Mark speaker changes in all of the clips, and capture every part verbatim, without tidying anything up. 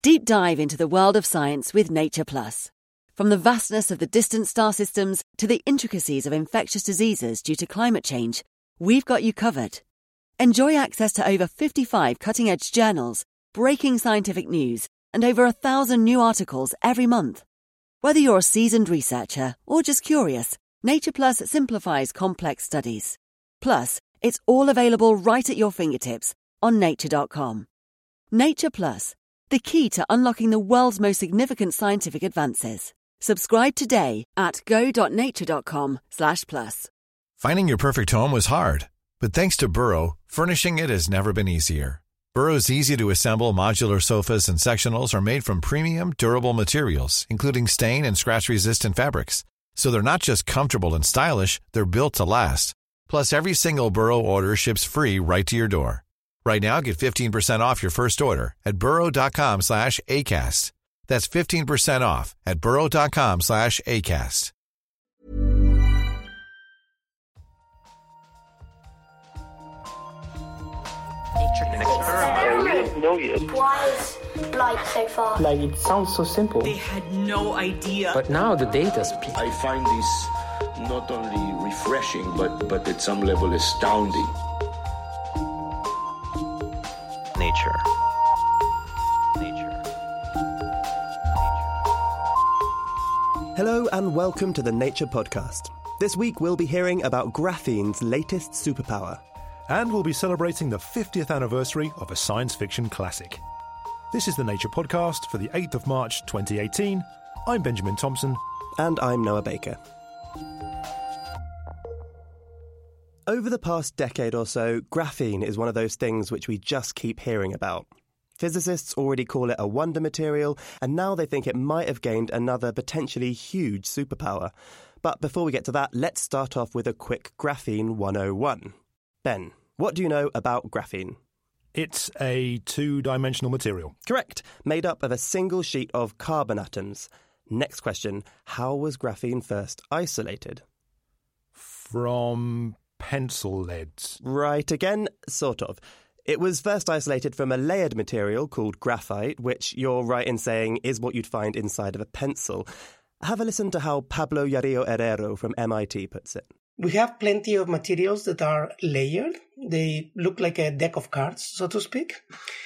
Speaker 1: Deep dive into the world of science with Nature Plus. From the vastness of the distant star systems to the intricacies of infectious diseases due to climate change, we've got you covered. Enjoy access to over fifty-five cutting-edge journals, breaking scientific news, and over a thousand new articles every month. Whether you're a seasoned researcher or just curious, Nature Plus simplifies complex studies. Plus, it's all available right at your fingertips on nature dot com. Nature Plus, the key to unlocking the world's most significant scientific advances. Subscribe today at go dot nature dot com slash plus.
Speaker 2: Finding your perfect home was hard, but thanks to Burrow, furnishing it has never been easier. Burrow's easy-to-assemble modular sofas and sectionals are made from premium, durable materials, including stain and scratch-resistant fabrics. So they're not just comfortable and stylish, they're built to last. Plus, every single Burrow order ships free right to your door. Right now, get fifteen percent off your first order at burrow dot com slash ACAST. That's fifteen percent off at burrow dot com slash ACAST.
Speaker 3: I didn't know yet.
Speaker 4: Why is light so far?
Speaker 5: Like, it sounds so simple.
Speaker 6: They had no idea.
Speaker 5: But now the data speaks.
Speaker 3: I find this not only refreshing, but, but at some level astounding.
Speaker 7: Nature. Nature.
Speaker 8: Hello and welcome to the Nature Podcast. This week we'll be hearing about graphene's latest superpower.
Speaker 9: And we'll be celebrating the fiftieth anniversary of a science fiction classic. This is the Nature Podcast for the eighth of March twenty eighteen. I'm Benjamin Thompson.
Speaker 8: And I'm Noah Baker. Over the past decade or so, graphene is one of those things which we just keep hearing about. Physicists already call it a wonder material, and now they think it might have gained another potentially huge superpower. But before we get to that, let's start off with a quick Graphene one oh one. Ben, what do you know about graphene?
Speaker 9: It's a two-dimensional material.
Speaker 8: Correct. Made up of a single sheet of carbon atoms. Next question, how was graphene first isolated?
Speaker 9: From pencil leads.
Speaker 8: Right again, sort of. It was first isolated from a layered material called graphite, which you're right in saying is what you'd find inside of a pencil. Have a listen to how Pablo Yarillo Herrero from M I T puts it.
Speaker 10: We have plenty of materials that are layered. They look like a deck of cards, so to speak.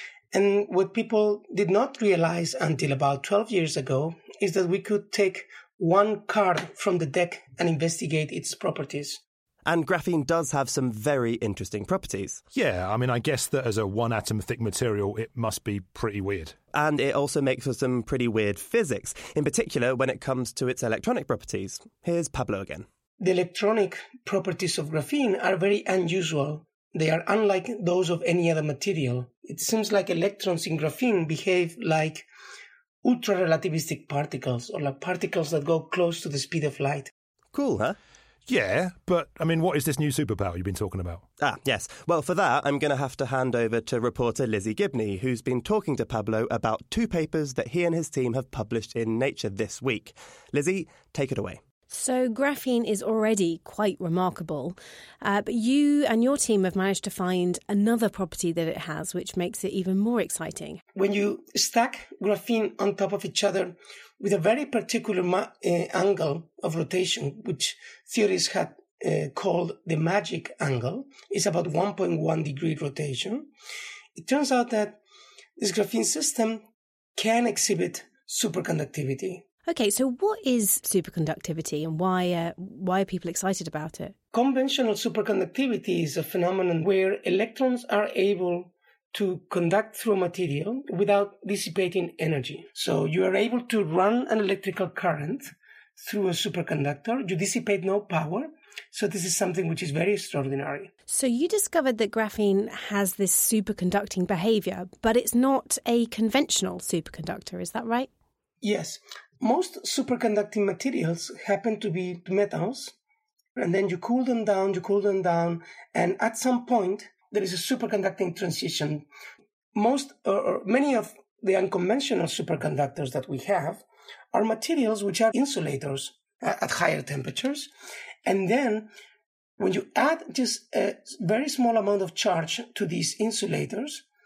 Speaker 10: And what people did not realize until about twelve years ago is that we could take one card from the deck and investigate its properties.
Speaker 8: And graphene does have some very interesting properties.
Speaker 9: Yeah, I mean, I guess that as a one-atom thick material, it must be pretty weird.
Speaker 8: And it also makes for some pretty weird physics, in particular when it comes to its electronic properties. Here's Pablo again.
Speaker 10: The electronic properties of graphene are very unusual. They are unlike those of any other material. It seems like electrons in graphene behave like ultra-relativistic particles, or like particles that go close to the speed of light.
Speaker 8: Cool, huh?
Speaker 9: Yeah, but, I mean, what is this new superpower you've been talking about?
Speaker 8: Ah, yes. Well, for that, I'm going to have to hand over to reporter Lizzie Gibney, who's been talking to Pablo about two papers that he and his team have published in Nature this week. Lizzie, take it away.
Speaker 11: So graphene is already quite remarkable, uh, but you and your team have managed to find another property that it has, which makes it even more exciting.
Speaker 10: When you stack graphene on top of each other with a very particular ma- uh, angle of rotation, which theorists had uh, called the magic angle, is about one point one degree rotation, it turns out that this graphene system can exhibit superconductivity.
Speaker 11: Okay, so what is superconductivity and why uh, why are people excited about it?
Speaker 10: Conventional superconductivity is a phenomenon where electrons are able to conduct through a material without dissipating energy. So you are able to run an electrical current through a superconductor. You dissipate no power. So this is something which is very extraordinary.
Speaker 11: So you discovered that graphene has this superconducting behavior, but it's not a conventional superconductor, is that right?
Speaker 10: Yes. Most superconducting materials happen to be metals, and then you cool them down, you cool them down, and at some point, there is a superconducting transition. Most or, or many of the unconventional superconductors that we have are materials which are insulators at, at higher temperatures. And then when you add just a very small amount of charge to these insulators,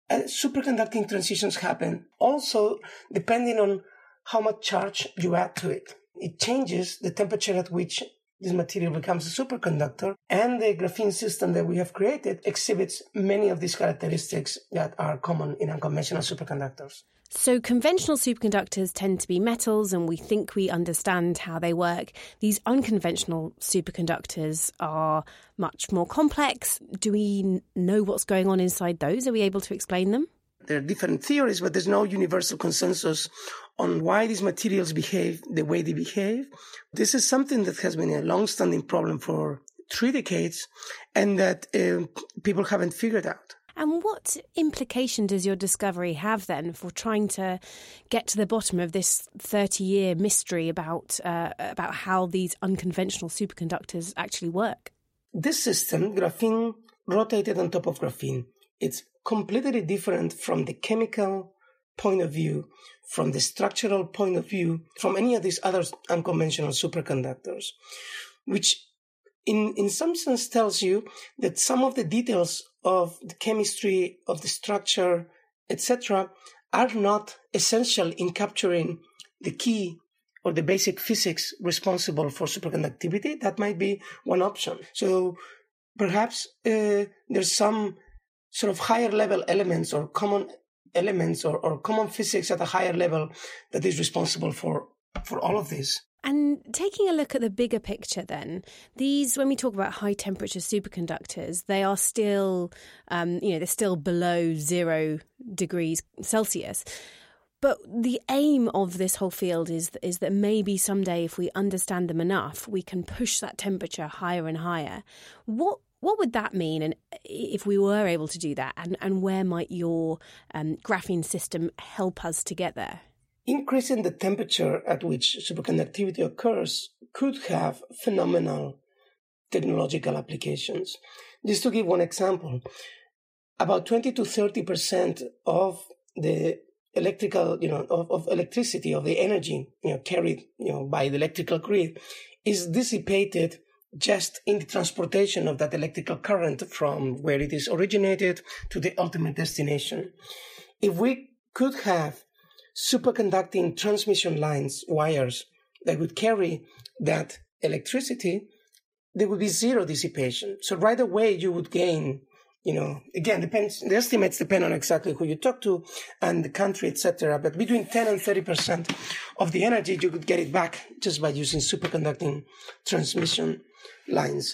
Speaker 10: uh, superconducting transitions happen. Also, depending on how much charge you add to it, it changes the temperature at which this material becomes a superconductor, and the graphene system that we have created exhibits many of these characteristics that are common in unconventional superconductors.
Speaker 11: So conventional superconductors tend to be metals, and we think we understand how they work. These unconventional superconductors are much more complex. Do we know what's going on inside those? Are we able to explain them?
Speaker 10: There are different theories, but there's no universal consensus on why these materials behave the way they behave. This is something that has been a long-standing problem for three decades and that uh, people haven't figured out.
Speaker 11: And what implication does your discovery have then for trying to get to the bottom of this thirty-year mystery about uh, about how these unconventional superconductors actually work?
Speaker 10: This system, graphene rotated on top of graphene, it's completely different from the chemical point of view, from the structural point of view, from any of these other unconventional superconductors, which in, in some sense tells you that some of the details of the chemistry, of the structure, et cetera, are not essential in capturing the key or the basic physics responsible for superconductivity. That might be one option. So perhaps uh, there's some sort of higher level elements or common elements or, or common physics at a higher level that is responsible for, for all of this.
Speaker 11: And taking a look at the bigger picture then, these, when we talk about high temperature superconductors, they are still, um, you know, they're still below zero degrees Celsius. But the aim of this whole field is, is that maybe someday if we understand them enough, we can push that temperature higher and higher. What What would that mean, and if we were able to do that, and, and where might your um, graphene system help us to get there?
Speaker 10: Increasing the temperature at which superconductivity occurs could have phenomenal technological applications. Just to give one example, about twenty to thirty percent of the electrical, you know, of, of electricity, of the energy, you know, carried, you know, by the electrical grid is dissipated just in the transportation of that electrical current from where it is originated to the ultimate destination. If we could have superconducting transmission lines, wires, that would carry that electricity, there would be zero dissipation. So right away you would gain, you know, again, depends, the estimates depend on exactly who you talk to and the country, et cetera. But between ten and thirty percent of the energy, you could get it back just by using superconducting transmission lines.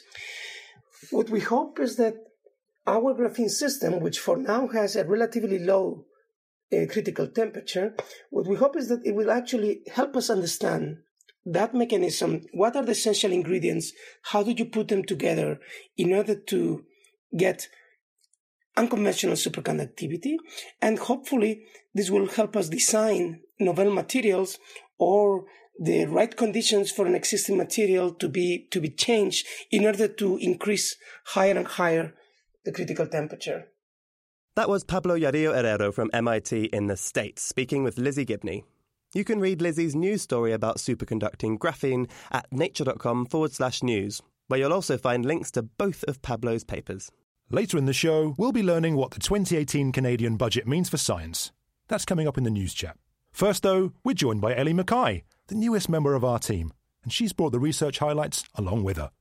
Speaker 10: What we hope is that our graphene system, which for now has a relatively low uh, critical temperature, what we hope is that it will actually help us understand that mechanism. What are the essential ingredients? How do you put them together in order to get unconventional superconductivity? And hopefully this will help us design novel materials or the right conditions for an existing material to be to be changed in order to increase higher and higher the critical temperature.
Speaker 8: That was Pablo Lladillo Herrero from M I T in the States, speaking with Lizzie Gibney. You can read Lizzie's news story about superconducting graphene at nature.com forward slash news, where you'll also find links to both of Pablo's papers.
Speaker 9: Later in the show, we'll be learning what the twenty eighteen Canadian budget means for science. That's coming up in the news chat. First, though, we're joined by Ellie Mackay, the newest member of our team, and she's brought the research highlights along with her.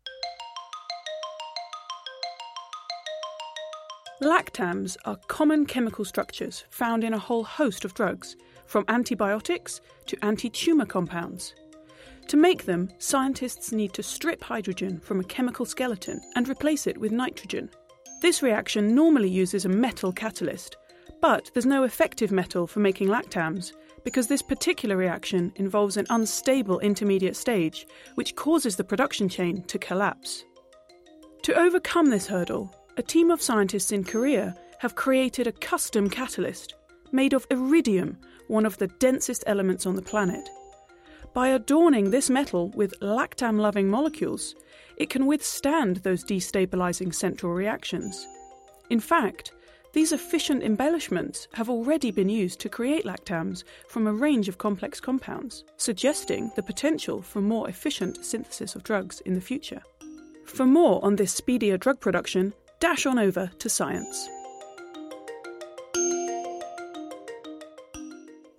Speaker 12: Lactams are common chemical structures found in a whole host of drugs, from antibiotics to anti-tumour compounds. To make them, scientists need to strip hydrogen from a chemical skeleton and replace it with nitrogen. This reaction normally uses a metal catalyst, but there's no effective metal for making lactams because this particular reaction involves an unstable intermediate stage which causes the production chain to collapse. To overcome this hurdle, a team of scientists in Korea have created a custom catalyst made of iridium, one of the densest elements on the planet. By adorning this metal with lactam-loving molecules, it can withstand those destabilizing central reactions. In fact, these efficient embellishments have already been used to create lactams from a range of complex compounds, suggesting the potential for more efficient synthesis of drugs in the future. For more on this speedier drug production, dash on over to Science.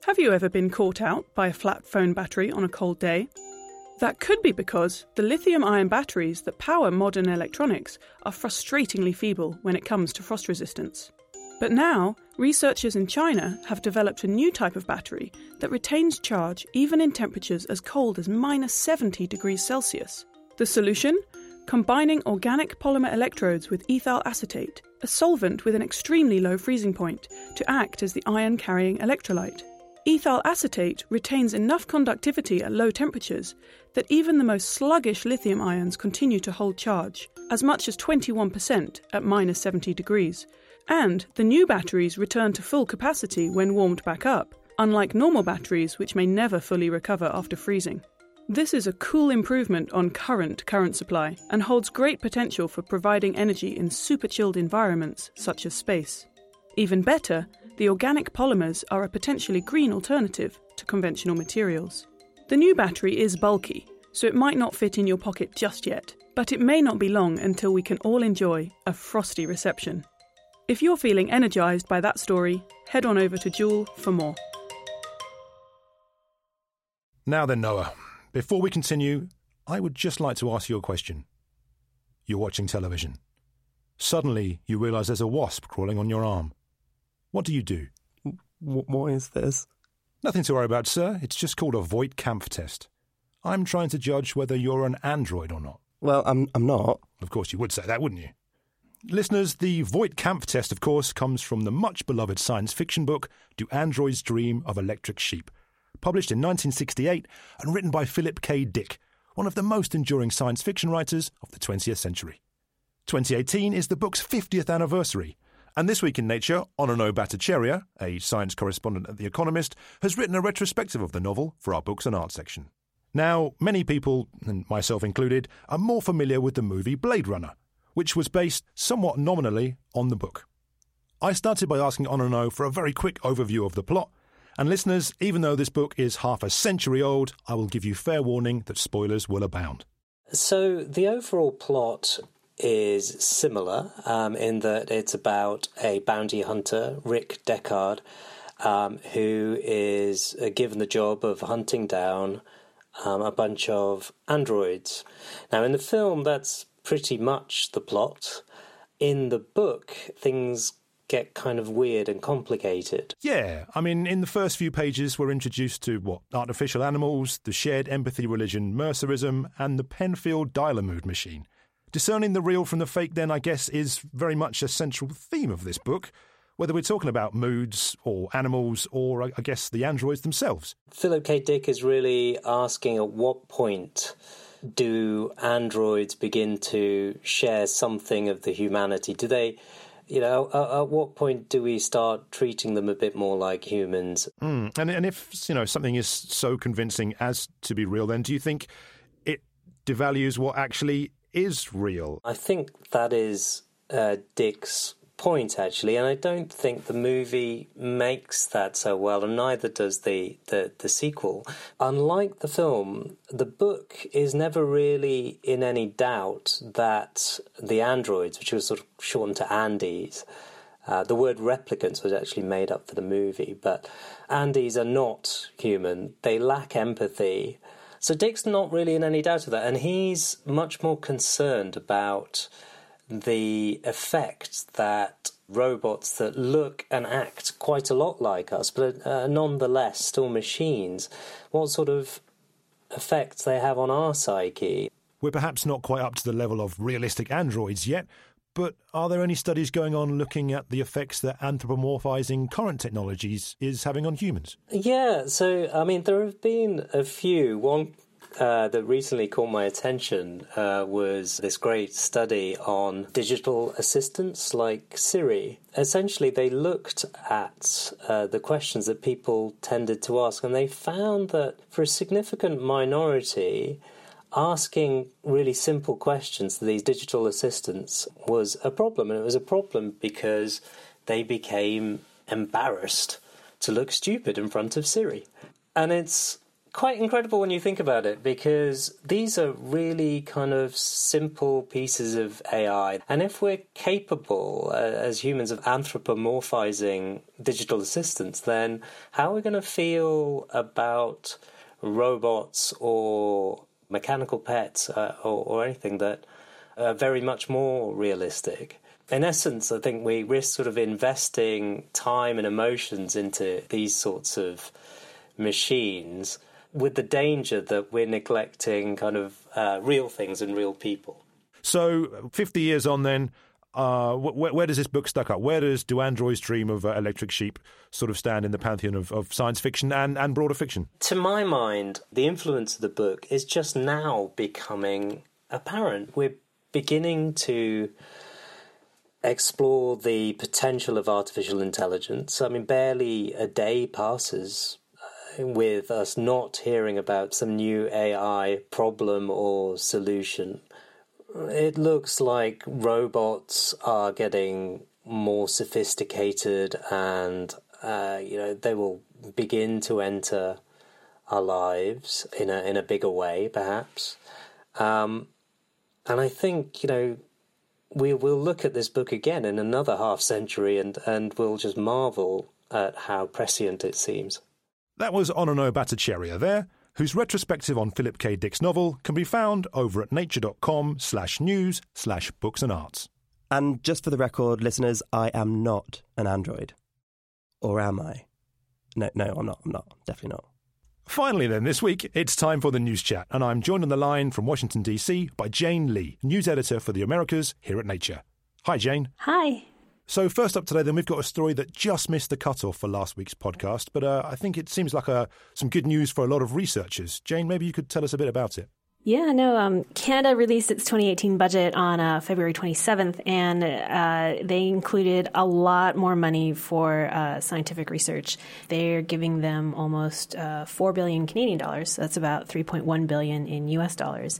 Speaker 12: Have you ever been caught out by a flat phone battery on a cold day? That could be because the lithium-ion batteries that power modern electronics are frustratingly feeble when it comes to frost resistance. But now, researchers in China have developed a new type of battery that retains charge even in temperatures as cold as minus seventy degrees Celsius. The solution? Combining organic polymer electrodes with ethyl acetate, a solvent with an extremely low freezing point, to act as the ion-carrying electrolyte. Ethyl acetate retains enough conductivity at low temperatures that even the most sluggish lithium ions continue to hold charge, as much as twenty-one percent at minus seventy degrees. And the new batteries return to full capacity when warmed back up, unlike normal batteries which may never fully recover after freezing. This is a cool improvement on current current supply and holds great potential for providing energy in super-chilled environments such as space. Even better, the organic polymers are a potentially green alternative to conventional materials. The new battery is bulky, so it might not fit in your pocket just yet, but it may not be long until we can all enjoy a frosty reception. If you're feeling energised by that story, head on over to Joule for more.
Speaker 9: Now then, Noah, before we continue, I would just like to ask you a question. You're watching television. Suddenly, you realise there's a wasp crawling on your arm. What do you do?
Speaker 8: W- what is this?
Speaker 9: Nothing to worry about, sir. It's just called a Voigt-Kampff test. I'm trying to judge whether you're an android or not.
Speaker 8: Well, I'm I'm not.
Speaker 9: Of course you would say that, wouldn't you? Listeners, the Voigt-Kampff test, of course, comes from the much-beloved science fiction book Do Androids Dream of Electric Sheep, published in nineteen sixty-eight and written by Philip K. Dick, one of the most enduring science fiction writers of the twentieth century. twenty eighteen is the book's fiftieth anniversary, and this week in Nature, Onno Bhattacharya, a science correspondent at The Economist, has written a retrospective of the novel for our Books and Art section. Now, many people, and myself included, are more familiar with the movie Blade Runner, which was based somewhat nominally on the book. I started by asking Onno for a very quick overview of the plot, and listeners, even though this book is half a century old, I will give you fair warning that spoilers will abound.
Speaker 13: So the overall plot is similar um, in that it's about a bounty hunter, Rick Deckard, um, who is uh, given the job of hunting down um, a bunch of androids. Now, in the film, that's pretty much the plot. In the book, things get kind of weird and complicated.
Speaker 9: Yeah, I mean, in the first few pages, we're introduced to, what, artificial animals, the shared empathy religion Mercerism, and the Penfield Dialer-Mood machine. Discerning the real from the fake, then, I guess, is very much a central theme of this book, whether we're talking about moods or animals or, I guess, the androids themselves.
Speaker 13: Philip K. Dick is really asking at what point do androids begin to share something of the humanity? Do they, you know, at, at what point do we start treating them a bit more like humans?
Speaker 9: Mm. And, and if, you know, something is so convincing as to be real, then do you think it devalues what actually is real?
Speaker 13: I think that is uh, Dick's point, actually, and I don't think the movie makes that so well, and neither does the, the, the sequel. Unlike the film, the book is never really in any doubt that the androids, which was sort of shortened to Andes, uh, the word replicants was actually made up for the movie, but Andes are not human. They lack empathy. So Dick's not really in any doubt of that, and he's much more concerned about the effect that robots that look and act quite a lot like us, but uh, nonetheless still machines, what sort of effects they have on our psyche.
Speaker 9: We're perhaps not quite up to the level of realistic androids yet, but are there any studies going on looking at the effects that anthropomorphizing current technologies is having on humans?
Speaker 13: Yeah, so, I mean, there have been a few. One uh, that recently caught my attention uh, was this great study on digital assistants like Siri. Essentially, they looked at uh, the questions that people tended to ask, and they found that for a significant minority, asking really simple questions to these digital assistants was a problem. And it was a problem because they became embarrassed to look stupid in front of Siri. And it's quite incredible when you think about it, because these are really kind of simple pieces of A I. And if we're capable uh, as humans of anthropomorphizing digital assistants, then how are we going to feel about robots or mechanical pets uh, or, or anything that are very much more realistic? In essence, I think we risk sort of investing time and emotions into these sorts of machines with the danger that we're neglecting kind of uh, real things and real people.
Speaker 9: So fifty years on then, uh, wh- where does this book stack up? Where does Do Androids Dream of uh, Electric Sheep sort of stand in the pantheon of, of science fiction and, and broader fiction?
Speaker 13: To my mind, the influence of the book is just now becoming apparent. We're beginning to explore the potential of artificial intelligence. I mean, barely a day passes with us not hearing about some new A I problem or solution. It looks like robots are getting more sophisticated and, uh, you know, they will begin to enter our lives in a in a bigger way, perhaps. Um, and I think, you know, we will look at this book again in another half century and, and we'll just marvel at how prescient it seems.
Speaker 9: That was Onono Bhattacharya there, whose retrospective on Philip K. Dick's novel can be found over at nature.com slash news slash books and arts.
Speaker 8: And just for the record, listeners, I am not an android. Or am I? No, no, I'm not. I'm not. Definitely not.
Speaker 9: Finally then, this week, it's time for the News Chat, and I'm joined on the line from Washington, D C by Jane Lee, news editor for the Americas here at Nature. Hi, Jane.
Speaker 11: Hi.
Speaker 9: So first up today, then, we've got a story that just missed the cutoff for last week's podcast, but uh, I think it seems like uh, some good news for a lot of researchers. Jane, maybe you could tell us a bit about it.
Speaker 11: Yeah, no, um, Canada released its twenty eighteen budget on uh, February twenty-seventh, and uh, they included a lot more money for uh, scientific research. They're giving them almost uh, four billion Canadian dollars. So that's about three point one billion in U S dollars.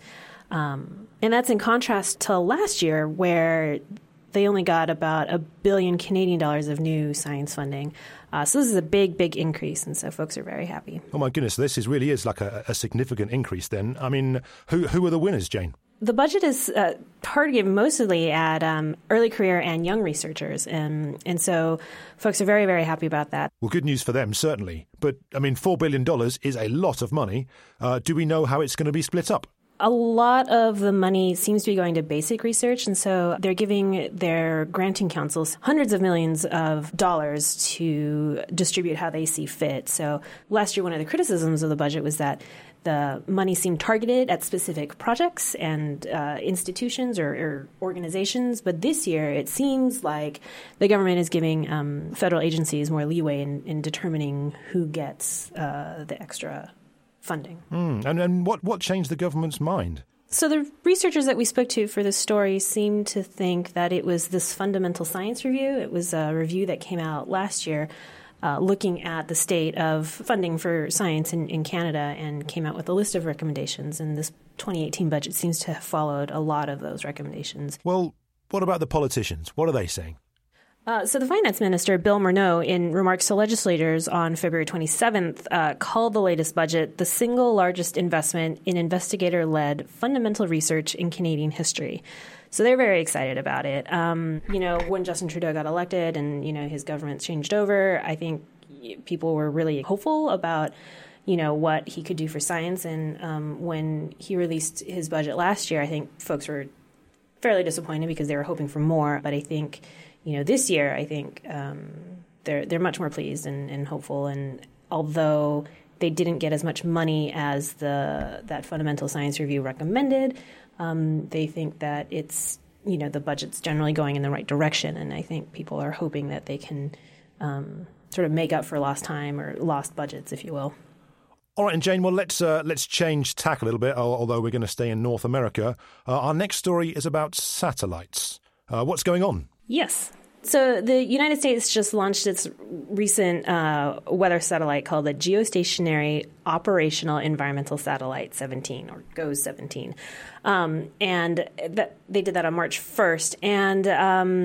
Speaker 11: Um, and that's in contrast to last year, where they only got about a billion Canadian dollars of new science funding. Uh, so this is a big, big increase, and so folks are very happy.
Speaker 9: Oh my goodness, this is really is like a, a significant increase then. I mean, who who are the winners, Jane?
Speaker 11: The budget is uh, targeted mostly at um, early career and young researchers, and and so folks are very, very happy about that.
Speaker 9: Well, good news for them, certainly. But, I mean, four billion dollars is a lot of money. Uh, do we know how it's going to be split up?
Speaker 11: A lot of the money seems to be going to basic research, and so they're giving their granting councils hundreds of millions of dollars to distribute how they see fit. So last year, one of the criticisms of the budget was that the money seemed targeted at specific projects and uh, institutions or, or organizations, but this year it seems like the government is giving um, federal agencies more leeway in, in determining who gets uh, the extra funding.
Speaker 9: Mm, and and what, what changed the government's mind?
Speaker 11: So the researchers that we spoke to for this story seemed to think that it was this fundamental science review. It was a review that came out last year uh, looking at the state of funding for science in, in Canada and came out with a list of recommendations. And this twenty eighteen budget seems to have followed a lot of those recommendations.
Speaker 9: Well, what about the politicians? What are they saying?
Speaker 11: Uh, so the finance minister, Bill Morneau, in remarks to legislators on February twenty-seventh, uh, called the latest budget the single largest investment in investigator-led fundamental research in Canadian history. So they're very excited about it. Um, you know, when Justin Trudeau got elected and, you know, his government changed over, I think people were really hopeful about, you know, what he could do for science. And um, when he released his budget last year, I think folks were fairly disappointed because they were hoping for more. But I think, you know, this year, I think um, they're they're much more pleased and, and hopeful. And although they didn't get as much money as the that fundamental science review recommended, um, they think that it's, you know, the budget's generally going in the right direction. And I think people are hoping that they can um, sort of make up for lost time or lost budgets, if you will.
Speaker 9: All right, and Jane, well, let's uh, let's change tack a little bit, although we're going to stay in North America. Uh, our next story is about satellites. Uh, what's going on?
Speaker 11: Yes. So the United States just launched its recent uh, weather satellite called the Geostationary Operational Environmental Satellite seventeen, or GOES seventeen. Um, and that, they did that on March first. And um,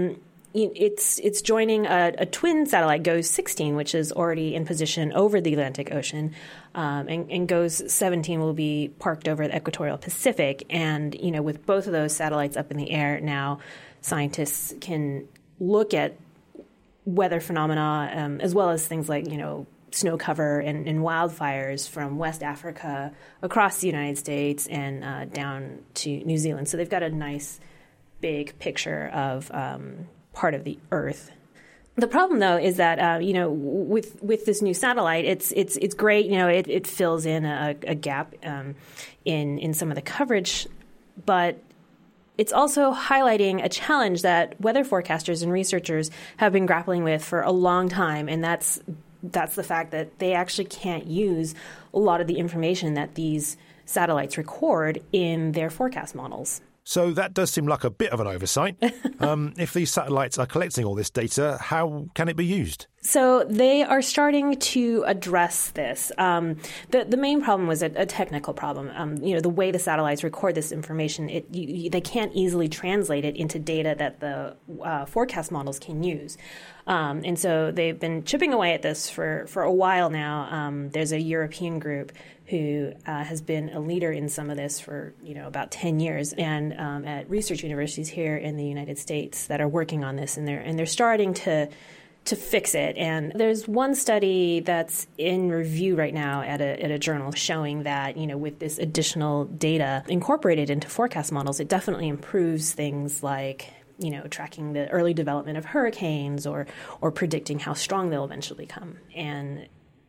Speaker 11: it's it's joining a, a twin satellite, GOES sixteen, which is already in position over the Atlantic Ocean, um, and, and GOES seventeen will be parked over the equatorial Pacific. And you know, with both of those satellites up in the air now, scientists can look at weather phenomena um, as well as things like you know snow cover and, and wildfires from West Africa across the United States and uh, down to New Zealand. So they've got a nice big picture of um, part of the Earth. The problem, though, is that uh, you know with with this new satellite, it's it's it's great. You know, it, it fills in a, a gap um, in in some of the coverage, but it's also highlighting a challenge that weather forecasters and researchers have been grappling with for a long time, and that's that's the fact that they actually can't use a lot of the information that these satellites record in their forecast models.
Speaker 9: So that does seem like a bit of an oversight. um, if these satellites are collecting all this data, how can it be used?
Speaker 11: So they are starting to address this. Um, the the main problem was a, a technical problem. Um, you know, the way the satellites record this information, it you, you, they can't easily translate it into data that the uh, forecast models can use. Um, and so they've been chipping away at this for, for a while now. Um, there's a European group who uh, has been a leader in some of this for, you know, about ten years, and um, at research universities here in the United States that are working on this, and they're and they're starting to to fix it. And there's one study that's in review right now at a at a journal showing that, you know, with this additional data incorporated into forecast models, it definitely improves things like, you know, tracking the early development of hurricanes or or predicting how strong they'll eventually come. And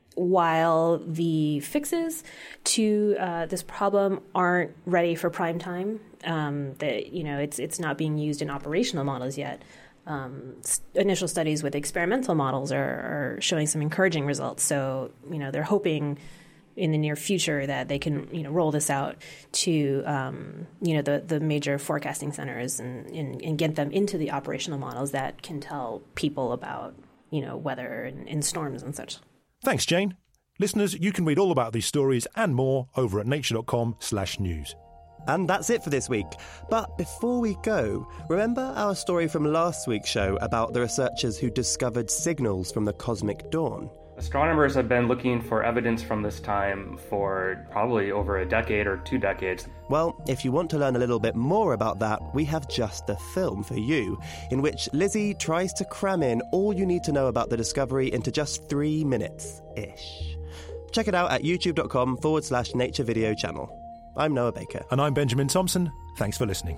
Speaker 11: while the fixes to uh, this problem aren't ready for prime time, um, that you know it's it's not being used in operational models yet. Um, initial studies with experimental models are, are showing some encouraging results. So you know they're hoping in the near future that they can you know roll this out to um, you know the the major forecasting centers and, and and get them into the operational models that can tell people about you know weather and, and storms and such.
Speaker 9: Thanks, Jane. Listeners, you can read all about these stories and more over at nature.com slash news.
Speaker 8: And that's it for this week. But before we go, remember our story from last week's show about the researchers who discovered signals from the cosmic dawn?
Speaker 14: Astronomers have been looking for evidence from this time for probably over a decade or two decades.
Speaker 8: Well, if you want to learn a little bit more about that, we have just the film for you, in which Lizzie tries to cram in all you need to know about the discovery into just three minutes-ish. Check it out at youtube.com forward slash nature video channel. I'm Noah Baker.
Speaker 9: And I'm Benjamin Thompson. Thanks for listening.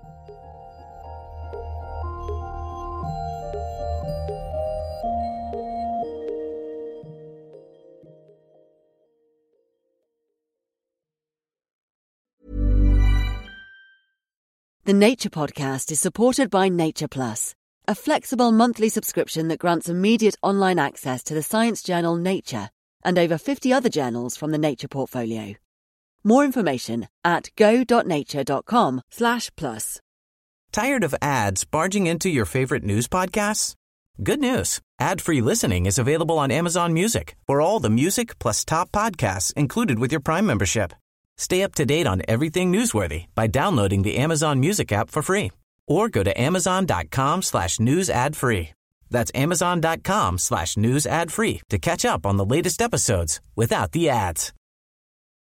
Speaker 1: The Nature Podcast is supported by Nature Plus, a flexible monthly subscription that grants immediate online access to the science journal Nature and over fifty other journals from the Nature portfolio. More information at go.nature.com slash plus.
Speaker 15: Tired of ads barging into your favorite news podcasts? Good news. Ad-free listening is available on Amazon Music for all the music plus top podcasts included with your Prime membership. Stay up to date on everything newsworthy by downloading the Amazon Music app for free or go to amazon.com slash news ad free. That's amazon.com slash news ad free to catch up on the latest episodes without the ads.